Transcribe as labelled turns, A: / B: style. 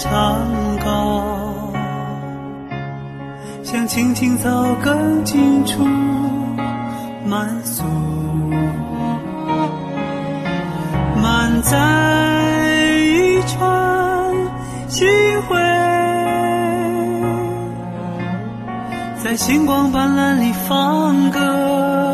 A: 长高，像青青草根尽处满诉，满载一船星辉，在星光斑斓里放歌。